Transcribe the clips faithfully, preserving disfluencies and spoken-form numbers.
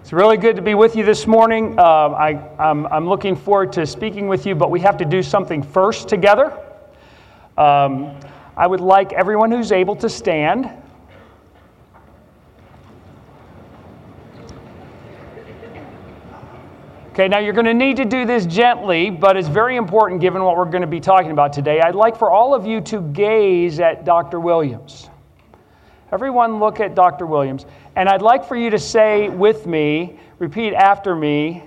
It's really good to be with you this morning. Uh, I, I'm, I'm looking forward to speaking with you, but we have to do something first together. Um, I would like everyone who's able to stand. Okay, now you're going to need to do this gently, but it's very important given what we're going to be talking about today. I'd like for all of you to gaze at Doctor Williams. Everyone look at Doctor Williams. And I'd like for you to say with me, repeat after me,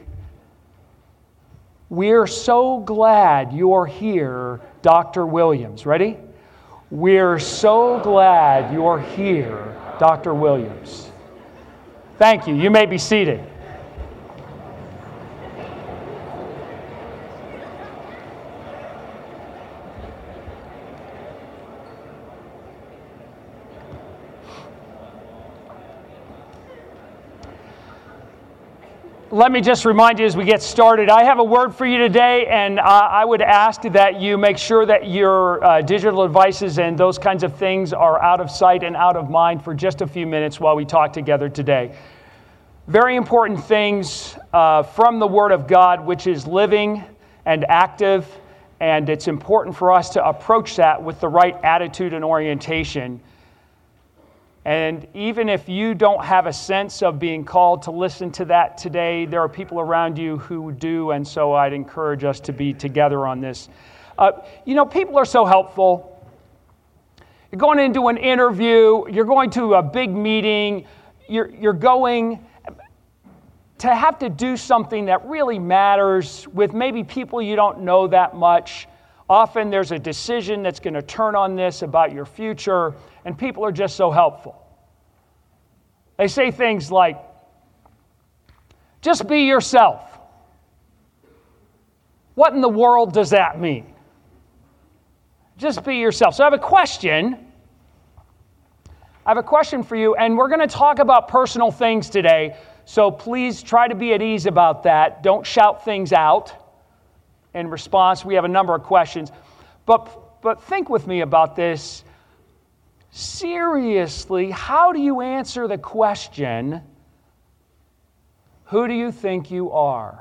"We're so glad you're here, Doctor Williams." Ready? We're so glad you're here, Doctor Williams. Thank you. You may be seated. Let me just remind you as we get started, I have a word for you today, and uh, I would ask that you make sure that your uh, digital devices and those kinds of things are out of sight and out of mind for just a few minutes while we talk together today. Very important things uh, from the Word of God, which is living and active, and it's important for us to approach that with the right attitude and orientation. And even if you don't have a sense of being called to listen to that today, there are people around you who do, and so I'd encourage us to be together on this. Uh, you know, people are so helpful. You're going into an interview, you're going to a big meeting, you're, you're going to have to do something that really matters with maybe people you don't know that much. Often there's a decision that's going to turn on this about your future, and people are just so helpful. They say things like, "Just be yourself." What in the world does that mean? Just be yourself. So I have a question. I have a question for you, and we're going to talk about personal things today, so please try to be at ease about that. Don't shout things out. In response, we have a number of questions. But, but think with me about this. Seriously, how do you answer the question, who do you think you are?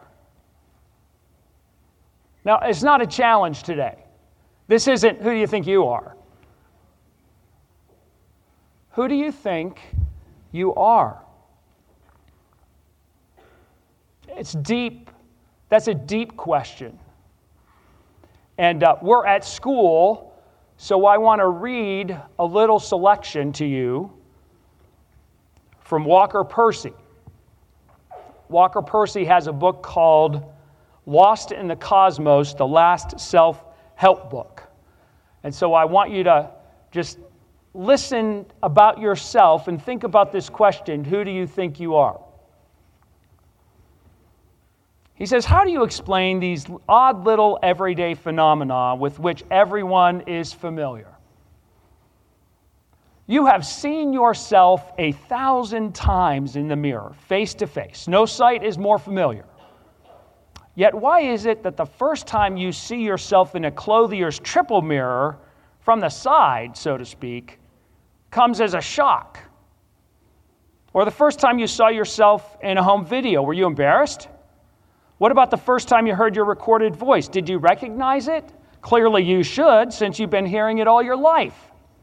Now, it's not a challenge today. This isn't who do you think you are. Who do you think you are? It's deep. That's a deep question. And uh, we're at school, so I want to read a little selection to you from Walker Percy. Walker Percy has a book called Lost in the Cosmos, the Last Self-Help Book. And so I want you to just listen about yourself and think about this question, who do you think you are? He says, how do you explain these odd little everyday phenomena with which everyone is familiar? You have seen yourself a thousand times in the mirror, face to face. No sight is more familiar. Yet why is it that the first time you see yourself in a clothier's triple mirror, from the side, so to speak, comes as a shock? Or the first time you saw yourself in a home video, were you embarrassed? What about the first time you heard your recorded voice? Did you recognize it? Clearly you should, since you've been hearing it all your life.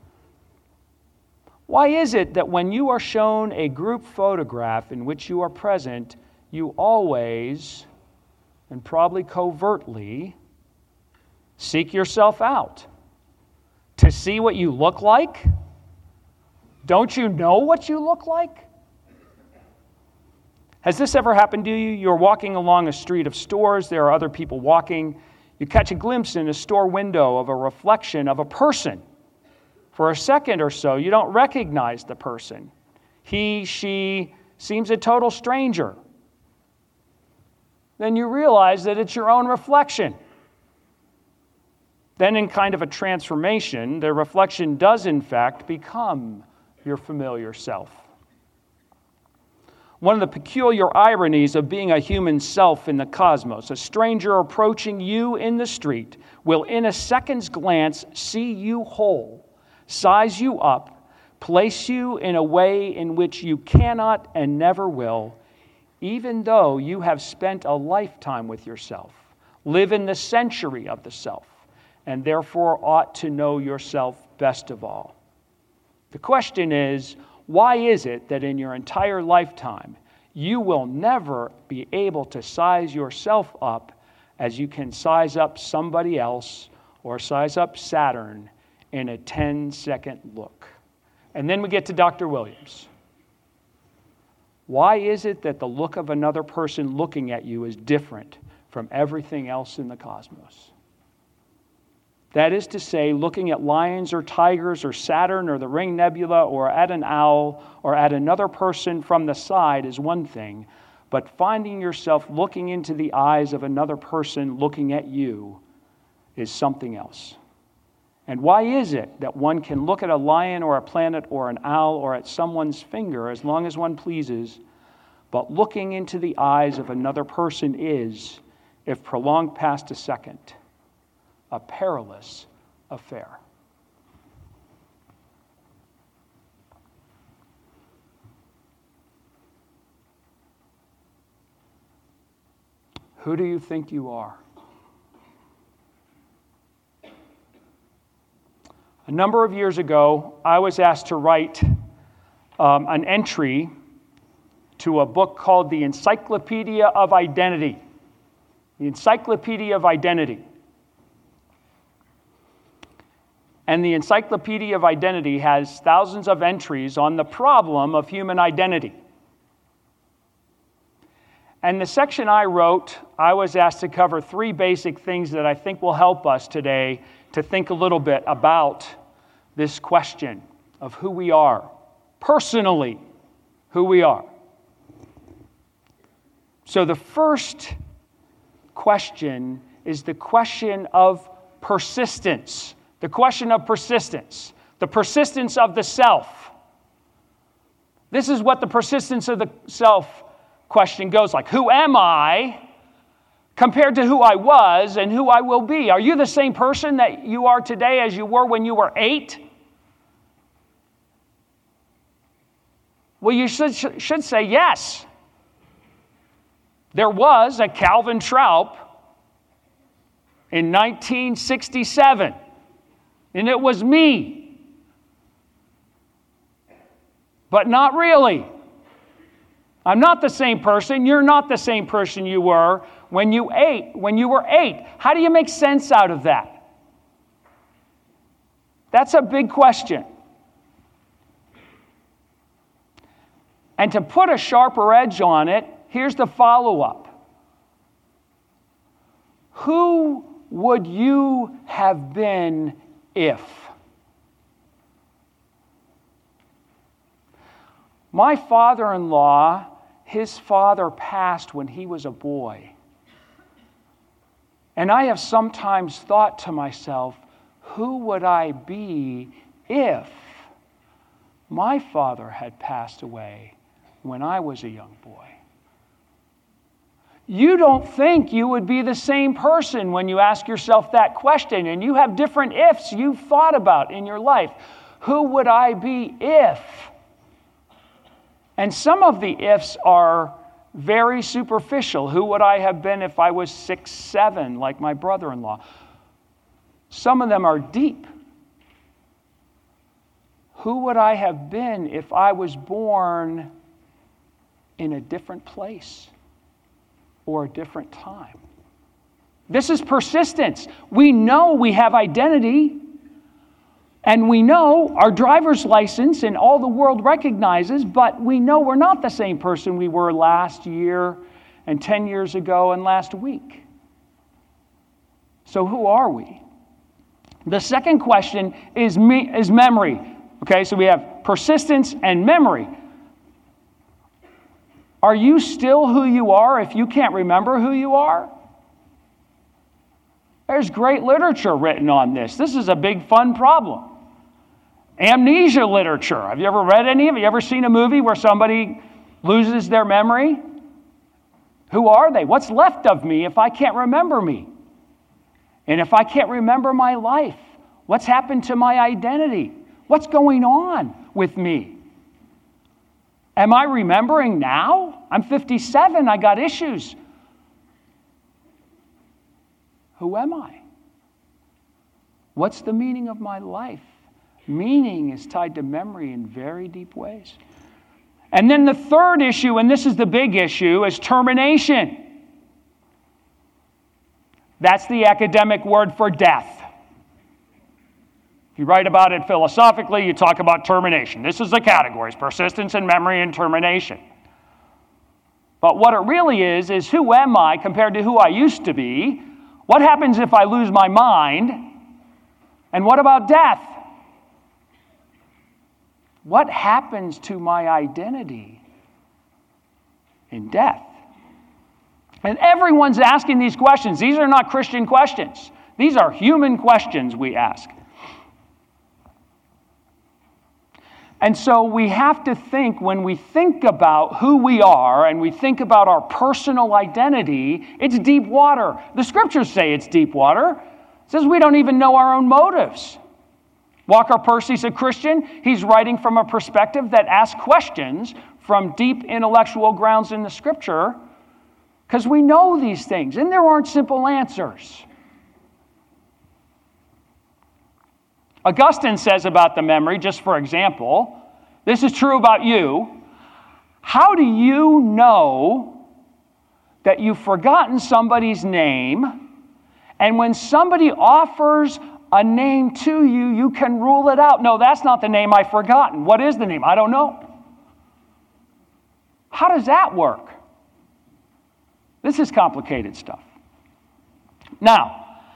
Why is it that when you are shown a group photograph in which you are present, you always, and probably covertly, seek yourself out to see what you look like? Don't you know what you look like? Has this ever happened to you? You're walking along a street of stores. There are other people walking. You catch a glimpse in a store window of a reflection of a person. For a second or so, you don't recognize the person. He, she seems a total stranger. Then you realize that it's your own reflection. Then in kind of a transformation, the reflection does in fact become your familiar self. One of the peculiar ironies of being a human self in the cosmos, a stranger approaching you in the street will in a second's glance see you whole, size you up, place you in a way in which you cannot and never will even though you have spent a lifetime with yourself, live in the century of the self, and therefore ought to know yourself best of all. The question is, why is it that in your entire lifetime, you will never be able to size yourself up as you can size up somebody else or size up Saturn in a ten-second look? And then we get to Doctor Williams. Why is it that the look of another person looking at you is different from everything else in the cosmos? That is to say, looking at lions or tigers or Saturn or the Ring Nebula or at an owl or at another person from the side is one thing, but finding yourself looking into the eyes of another person looking at you is something else. And why is it that one can look at a lion or a planet or an owl or at someone's finger as long as one pleases, but looking into the eyes of another person is, if prolonged past a second, a perilous affair? Who do you think you are? A number of years ago, I was asked to write um, an entry to a book called The Encyclopedia of Identity. The Encyclopedia of Identity. And the Encyclopedia of Identity has thousands of entries on the problem of human identity. And the section I wrote, I was asked to cover three basic things that I think will help us today to think a little bit about this question of who we are, personally, who we are. So the first question is the question of persistence. The question of persistence. The persistence of the self. This is what the persistence of the self question goes like. Who am I compared to who I was and who I will be? Are you the same person that you are today as you were when you were eight? Well, you should, should say yes. There was a Calvin Traub in nineteen sixty-seven, and it was me. But not really. I'm not the same person. You're not the same person you were when you ate, when you were eight. How do you make sense out of that? That's a big question. And to put a sharper edge on it, here's the follow-up. Who would you have been if? My father-in-law, his father passed when he was a boy. And I have sometimes thought to myself, who would I be if my father had passed away when I was a young boy? You don't think you would be the same person when you ask yourself that question, and you have different ifs you've thought about in your life. Who would I be if? And some of the ifs are very superficial. Who would I have been if I was six, seven, like my brother-in-law? Some of them are deep. Who would I have been if I was born in a different place or a different time? This is persistence. We know we have identity. And we know our driver's license and all the world recognizes, but we know we're not the same person we were last year and ten years ago and last week. So who are we? The second question is, me, is memory. Okay, so we have persistence and memory. Are you still who you are if you can't remember who you are? There's great literature written on this. This is a big, fun problem. Amnesia literature. Have you ever read any of it? Have you ever seen a movie where somebody loses their memory? Who are they? What's left of me if I can't remember me? And if I can't remember my life, what's happened to my identity? What's going on with me? Am I remembering now? I'm fifty-seven. I got issues. Who am I? What's the meaning of my life? Meaning is tied to memory in very deep ways. And then the third issue, and this is the big issue, is termination. That's the academic word for death. If you write about it philosophically, you talk about termination. This is the categories: persistence and memory and termination. But what it really is, is who am I compared to who I used to be? What happens if I lose my mind? And what about death? What happens to my identity in death? And everyone's asking these questions. These are not Christian questions. These are human questions we ask. And so we have to think, when we think about who we are and we think about our personal identity, it's deep water. The scriptures say it's deep water. It says we don't even know our own motives. Walker Percy's a Christian. He's writing from a perspective that asks questions from deep intellectual grounds in the scripture, because we know these things, and there aren't simple answers. Augustine says about the memory, just for example, this is true about you. How do you know that you've forgotten somebody's name, and when somebody offers a name to you, you can rule it out? No, that's not the name I've forgotten. What is the name? I don't know. How does that work? This is complicated stuff. Now,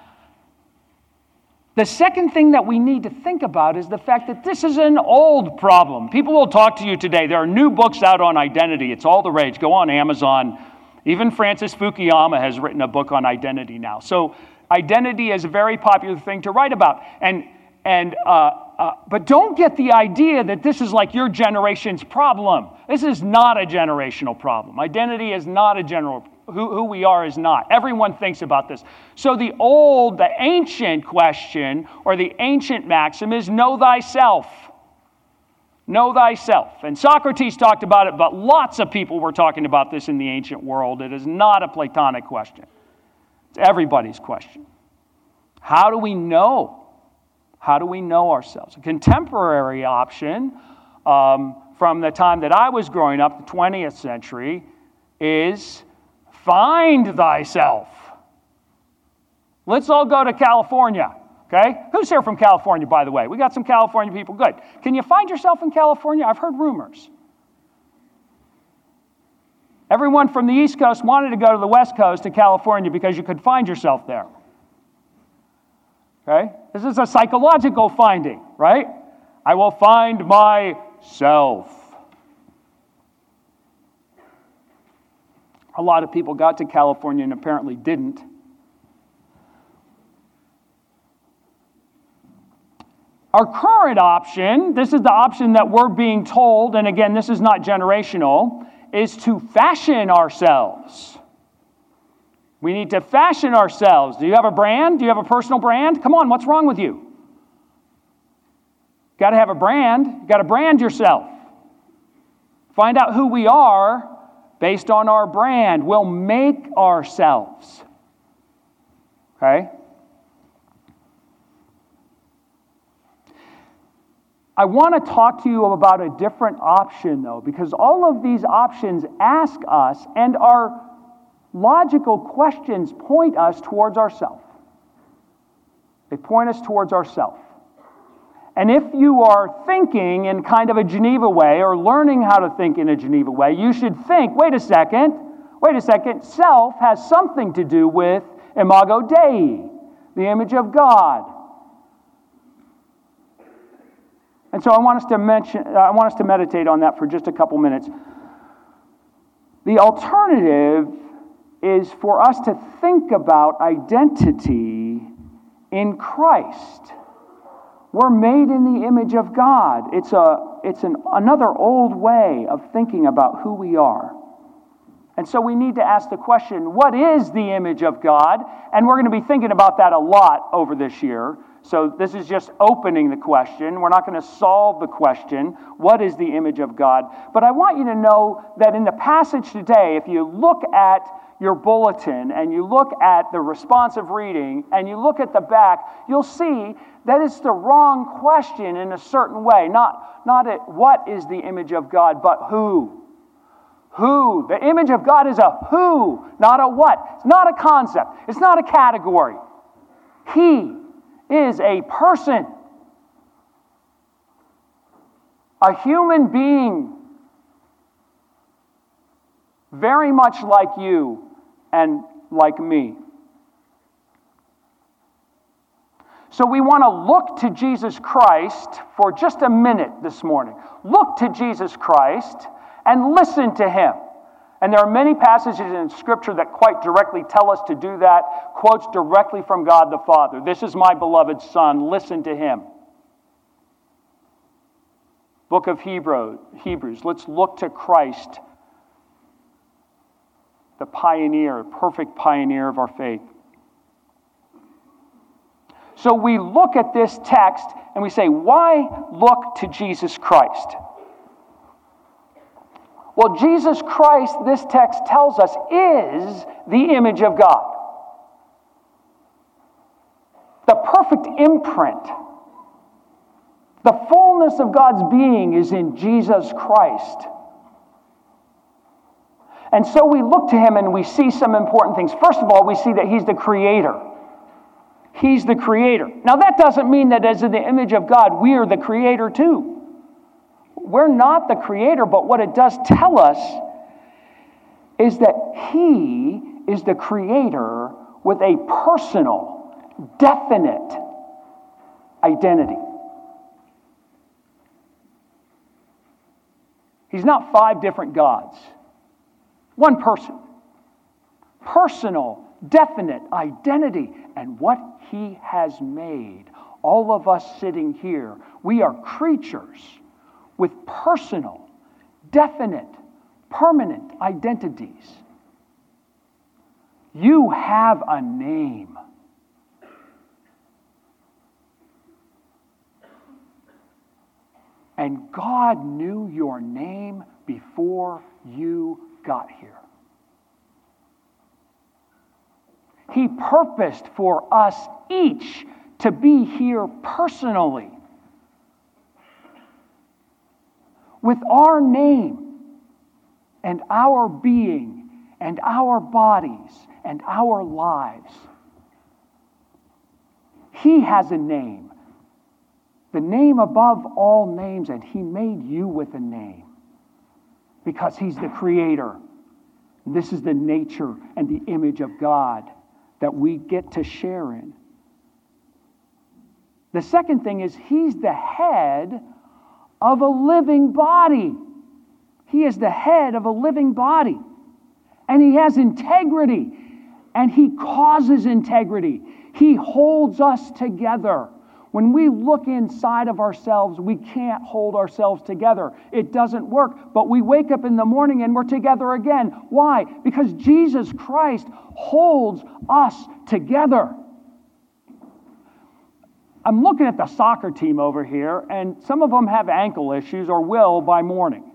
the second thing that we need to think about is the fact that this is an old problem. People will talk to you today. There are new books out on identity. It's all the rage. Go on Amazon. Even Francis Fukuyama has written a book on identity now. So identity is a very popular thing to write about. And and uh, uh, but don't get the idea that this is like your generation's problem. This is not a generational problem. Identity is not a general problem. Who, who we are is not. Everyone thinks about this. So the old, the ancient question, or the ancient maxim is know thyself. Know thyself. And Socrates talked about it, but lots of people were talking about this in the ancient world. It is not a Platonic question. It's everybody's question. How do we know? How do we know ourselves? A contemporary option um, from the time that I was growing up, the twentieth century, is find thyself. Let's all go to California, okay? Who's here from California, by the way? We got some California people. Good. Can you find yourself in California? I've heard rumors. Everyone from the East Coast wanted to go to the West Coast to California because you could find yourself there. Okay? This is a psychological finding, right? I will find myself. A lot of people got to California and apparently didn't. Our current option, this is the option that we're being told, and again, this is not generational, is to fashion ourselves. We need to fashion ourselves. Do you have a brand? Do you have a personal brand? Come on, what's wrong with you? Got to have a brand. You got to brand yourself. Find out who we are based on our brand. We'll make ourselves. Okay? I want to talk to you about a different option, though, because all of these options ask us, and our logical questions point us towards ourselves. They point us towards ourselves. And if you are thinking in kind of a Geneva way, or learning how to think in a Geneva way, you should think, wait a second, wait a second, self has something to do with imago Dei, the image of God. And so I want us to mention, I want us to meditate on that for just a couple minutes. The alternative is for us to think about identity in Christ. We're made in the image of God. It's a it's an another old way of thinking about who we are. And so we need to ask the question, what is the image of God? And we're going to be thinking about that a lot over this year. So this is just opening the question. We're not going to solve the question, what is the image of God? But I want you to know that in the passage today, if you look at your bulletin and you look at the responsive reading and you look at the back, you'll see that it's the wrong question in a certain way. Not, not at what is the image of God, but who. Who. The image of God is a who, not a what. It's not a concept. It's not a category. He is a person. A human being. Very much like you and like me. So we want to look to Jesus Christ for just a minute this morning. Look to Jesus Christ and listen to Him. And there are many passages in Scripture that quite directly tell us to do that, quotes directly from God the Father. This is my beloved Son, listen to Him. Book of Hebrew, Hebrews, let's look to Christ, the pioneer, perfect pioneer of our faith. So we look at this text and we say, why look to Jesus Christ? Well, Jesus Christ, this text tells us, is the image of God. The perfect imprint. The fullness of God's being is in Jesus Christ. And so we look to Him and we see some important things. First of all, we see that He's the Creator. He's the Creator. Now that doesn't mean that as in the image of God, we are the Creator too. We're not the Creator, but what it does tell us is that He is the Creator with a personal, definite identity. He's not five different gods. One person. Personal, definite identity. And what He has made, all of us sitting here, we are creatures with personal, definite, permanent identities. You have a name. And God knew your name before you got here. He purposed for us each to be here personally. With our name and our being and our bodies and our lives. He has a name. The name above all names, and He made you with a name. Because He's the Creator. This is the nature and the image of God that we get to share in. The second thing is He's the head of a living body. He is the head of a living body. And He has integrity. And He causes integrity. He holds us together. When we look inside of ourselves, we can't hold ourselves together. It doesn't work. But we wake up in the morning and we're together again. Why? Because Jesus Christ holds us together. I'm looking at the soccer team over here, and some of them have ankle issues or will by morning.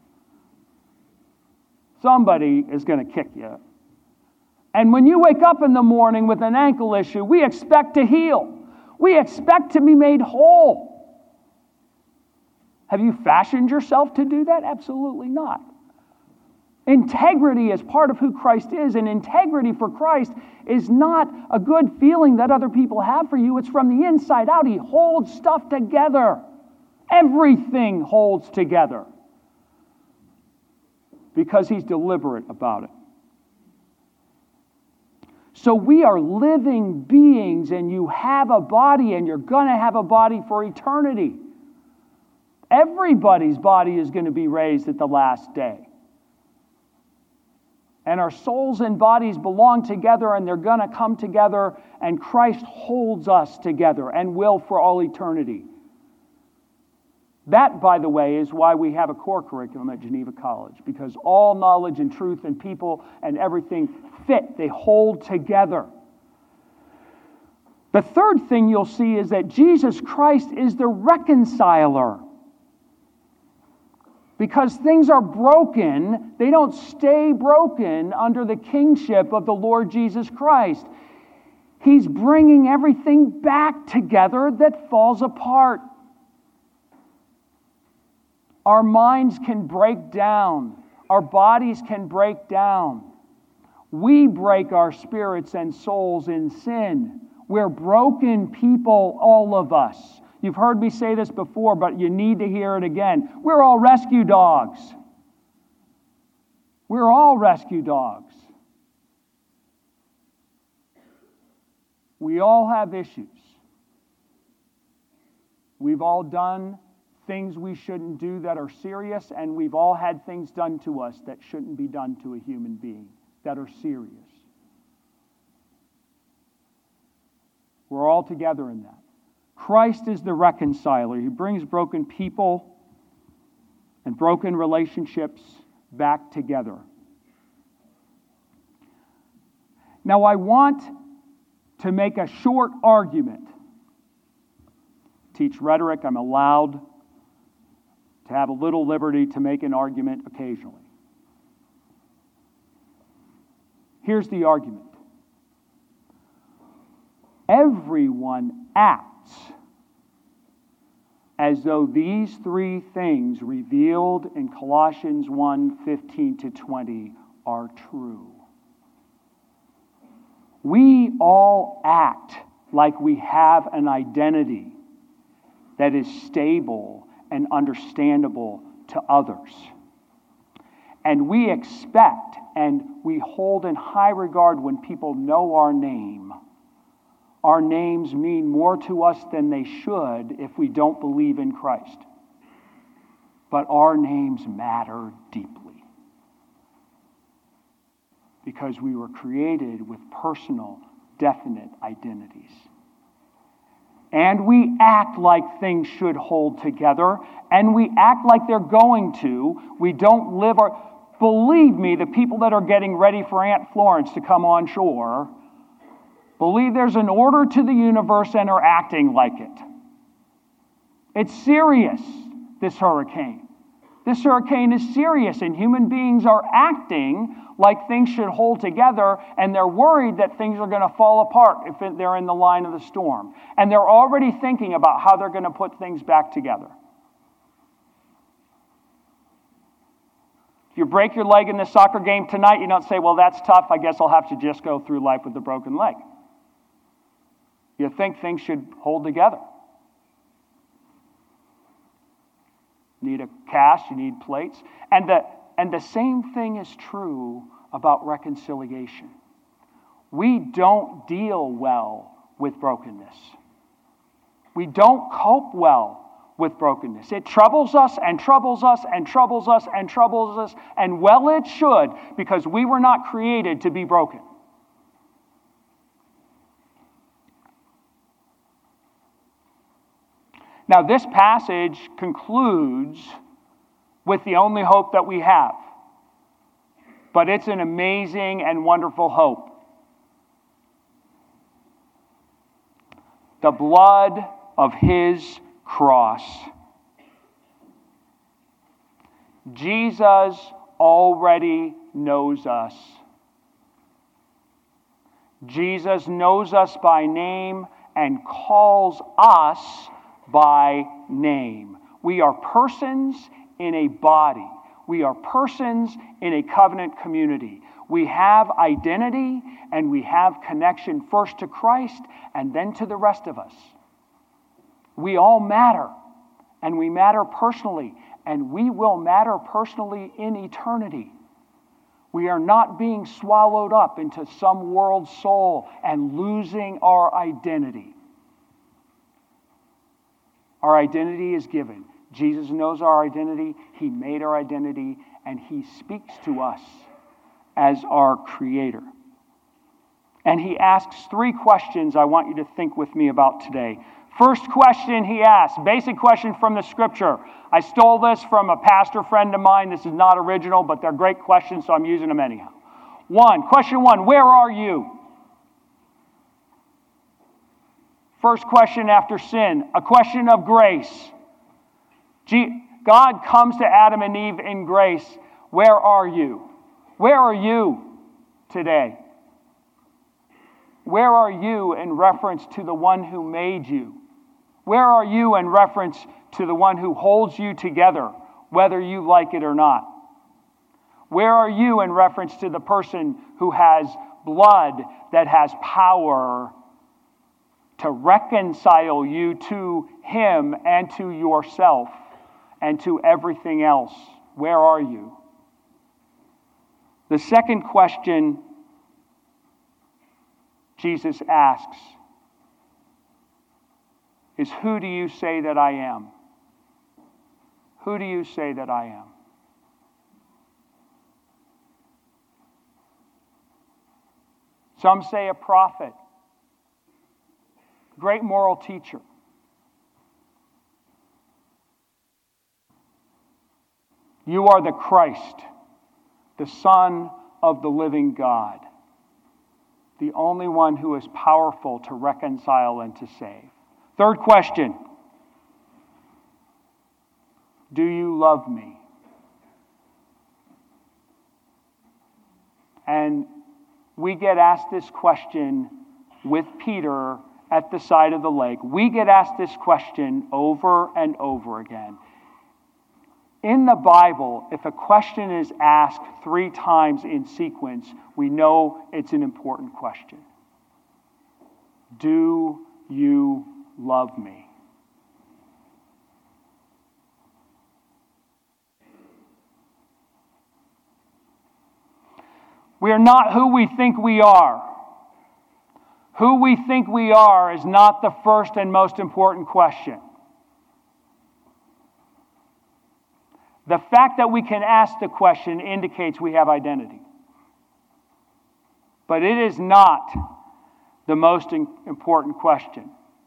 Somebody is going to kick you. And when you wake up in the morning with an ankle issue, we expect to heal. We expect to be made whole. Have you fashioned yourself to do that? Absolutely not. Integrity is part of who Christ is, and integrity for Christ is not a good feeling that other people have for you. It's from the inside out. He holds stuff together. Everything holds together because He's deliberate about it. So we are living beings, and you have a body, and you're going to have a body for eternity. Everybody's body is going to be raised at the last day. And our souls and bodies belong together, and they're going to come together, and Christ holds us together and will for all eternity. That, by the way, is why we have a core curriculum at Geneva College, because all knowledge and truth and people and everything fit. They hold together. The third thing you'll see is that Jesus Christ is the reconciler. Because things are broken, they don't stay broken under the kingship of the Lord Jesus Christ. He's bringing everything back together that falls apart. Our minds can break down. Our bodies can break down. We break our spirits and souls in sin. We're broken people, all of us. You've heard me say this before, but you need to hear it again. We're all rescue dogs. We're all rescue dogs. We all have issues. We've all done things we shouldn't do that are serious, and we've all had things done to us that shouldn't be done to a human being, that are serious. We're all together in that. Christ is the reconciler. He brings broken people and broken relationships back together. Now, I want to make a short argument. Teach rhetoric, I'm allowed to have a little liberty to make an argument occasionally. Here's the argument. Everyone acts as though these three things revealed in Colossians one, fifteen to twenty are true. We all act like we have an identity that is stable and understandable to others. And we expect and we hold in high regard when people know our name. Our names mean more to us than they should if we don't believe in Christ. But our names matter deeply. Because we were created with personal, definite identities. And we act like things should hold together, and we act like they're going to. We don't live our... Believe me, the people that are getting ready for Aunt Florence to come on shore believe there's an order to the universe and are acting like it. It's serious, this hurricane. This hurricane is serious, and human beings are acting like things should hold together, and they're worried that things are going to fall apart if they're in the line of the storm. And they're already thinking about how they're going to put things back together. If you break your leg in the soccer game tonight, you don't say, well, that's tough. I guess I'll have to just go through life with a broken leg. You think things should hold together. You need a cast, you need plates. And the, and the same thing is true about reconciliation. We don't deal well with brokenness. We don't cope well with brokenness. It troubles us and troubles us and troubles us and troubles us, and well it should, because we were not created to be broken. Now, this passage concludes with the only hope that we have, but it's an amazing and wonderful hope. The blood of His cross. Jesus already knows us. Jesus knows us by name and calls us by name. We are persons in a body. We are persons in a covenant community. We have identity and we have connection first to Christ and then to the rest of us. We all matter, and we matter personally, and we will matter personally in eternity. We are not being swallowed up into some world soul and losing our identity. Our identity is given. Jesus knows our identity. He made our identity, and He speaks to us as our Creator. And He asks three questions I want you to think with me about today. First question he asks, basic question from the scripture. I stole this from a pastor friend of mine. This is not original, but they're great questions, so I'm using them anyhow. One, question one, where are you? First question after sin, a question of grace. God comes to Adam and Eve in grace. Where are you? Where are you today? Where are you in reference to the one who made you? Where are you in reference to the one who holds you together, whether you like it or not? Where are you in reference to the person who has blood that has power to reconcile you to him and to yourself and to everything else? Where are you? The second question Jesus asks is, who do you say that I am? Who do you say that I am? Some say a prophet, great moral teacher. You are the Christ, the Son of the living God, the only one who is powerful to reconcile and to save. Third question, do you love me? And we get asked this question with Peter at the side of the lake. We get asked this question over and over again. In the Bible, if a question is asked three times in sequence, we know it's an important question. Do you love me? We are not who we think we are. Who we think we are is not the first and most important question. The fact that we can ask the question indicates we have identity. But it is not the most important question.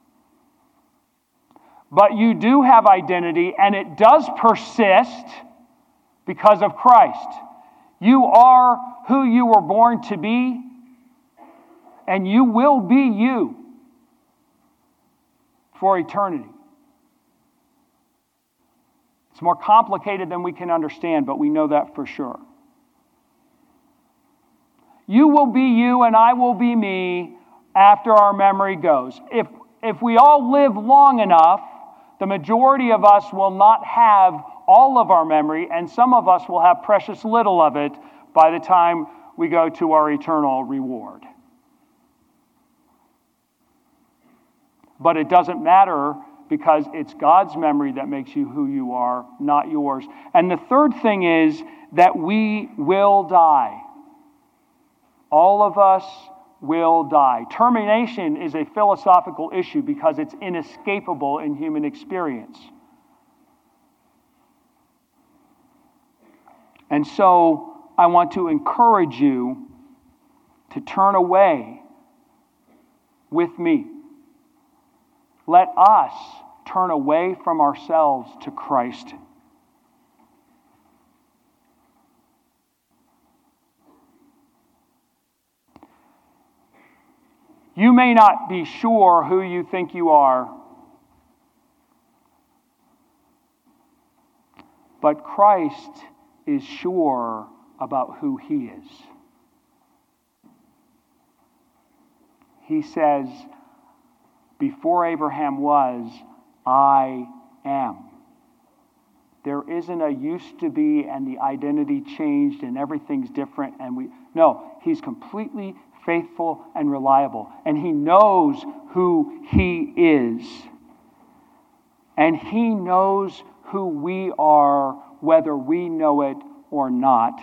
But you do have identity, and it does persist because of Christ. You are who you were born to be, and you will be you for eternity. It's more complicated than we can understand, but we know that for sure. You will be you, and I will be me after our memory goes. If, if we all live long enough, the majority of us will not have all of our memory, and some of us will have precious little of it by the time we go to our eternal reward. But it doesn't matter, because it's God's memory that makes you who you are, not yours. And the third thing is that we will die. All of us will die. Termination is a philosophical issue because it's inescapable in human experience. And so I want to encourage you to turn away with me. Let us turn away from ourselves to Christ. You may not be sure who you think you are, but Christ is sure about who He is. He says, before Abraham was, I am. There isn't a used to be and the identity changed and everything's different and we no, He's completely faithful and reliable, and He knows who He is. And He knows who we are, whether we know it or not.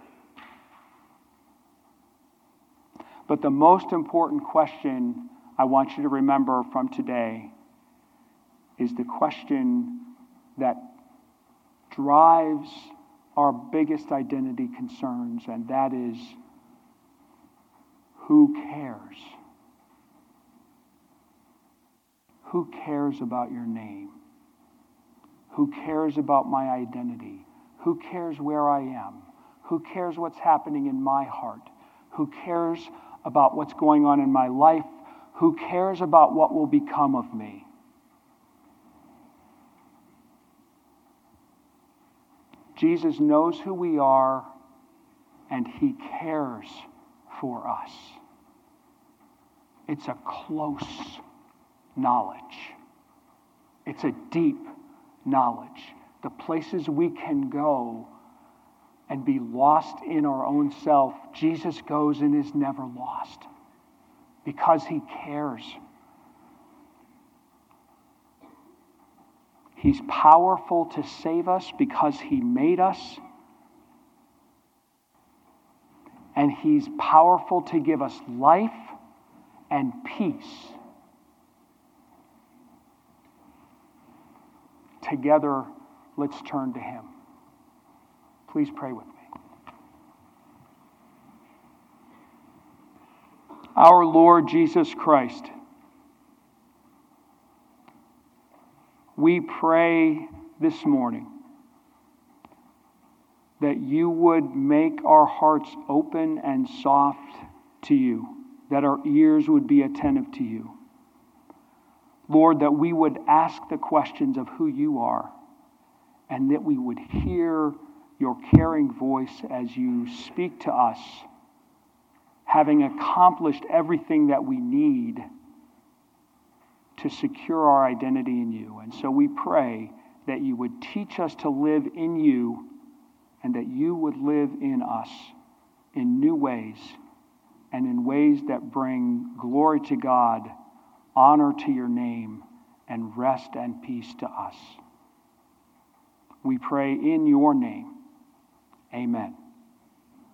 But the most important question I want you to remember from today is the question that drives our biggest identity concerns, and that is, who cares? who cares about your name? Who cares about my identity? Who cares where I am? Who cares what's happening in my heart? Who cares about what's going on in my life? Who cares about what will become of me? Jesus knows who we are, and he cares for us. It's a close knowledge. It's a deep knowledge. The places we can go and be lost in our own self, Jesus goes and is never lost because he cares. He's powerful to save us because he made us. And he's powerful to give us life and peace. Together, let's turn to him. Please pray with me. Our Lord Jesus Christ, we pray this morning that you would make our hearts open and soft to you, that our ears would be attentive to you. Lord, that we would ask the questions of who you are, and that we would hear your caring voice as you speak to us, having accomplished everything that we need to secure our identity in you. And so we pray that you would teach us to live in you, and that you would live in us in new ways, and in ways that bring glory to God, honor to your name, and rest and peace to us. We pray in your name. Amen.